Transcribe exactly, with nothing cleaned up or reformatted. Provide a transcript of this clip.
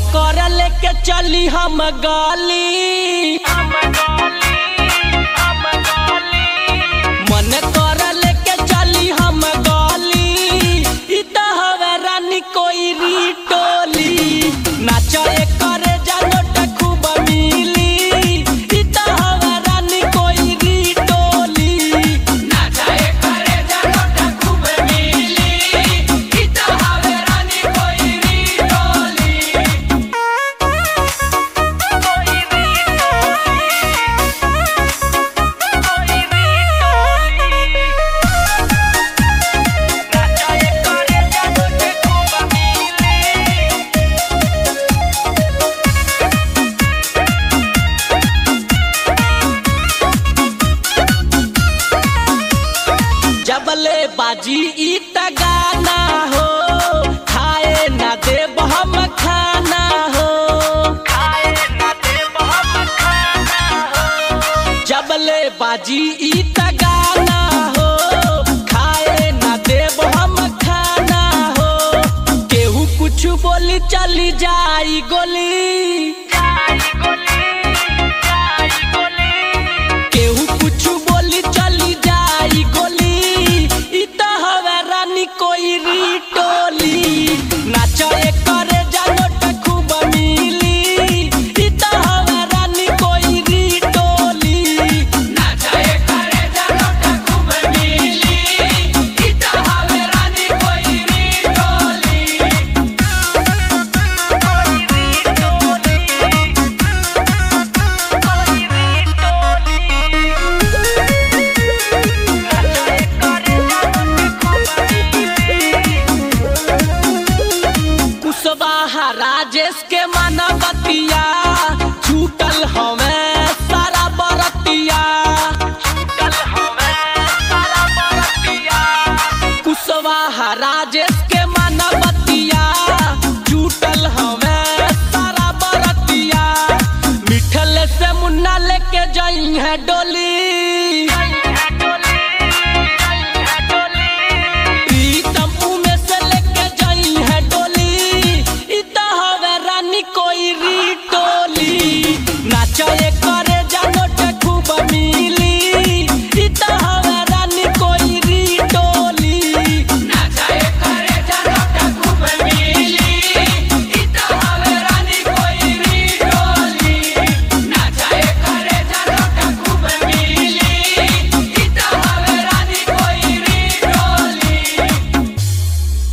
कर लेके चली हम गाली मन कर लेके चली हम गाली इ त हवे रानी कोई री टोली नाचा करे जानो त खूब मिली इ त हवे रानी कोई री टोली नाचा करे जानो त खूब मिली इ त हवे रानी कोई री टोली जबले बाजी इ त गाना हो खाए ना देब हम खाना हो खाए ना देब हम खाना हो जबले बाजी इ त गाना हो खाए ना देब हम खाना हो केहू कुछ बोली चली जाई गोली केहू कुछ बोली चली जाई गोली इ त हवे रानी कोई री टोली नाचा करे जानो त खूब मिली इ त हवे रानी कोई री टोली नाचा करे जानो त खूब मिली इ त हवे रानी कोई री टोली कोई री टोली कोई री कुशवाहा राजेश के मानवतिया छूटल हमें सारा बरतिया छूटल हमें सारा बरतिया कुशवाहा राजेश के मानवतिया छूटल हमें सारा बरतिया मिठल से मुन्ना लेके जाई है डोली कोई री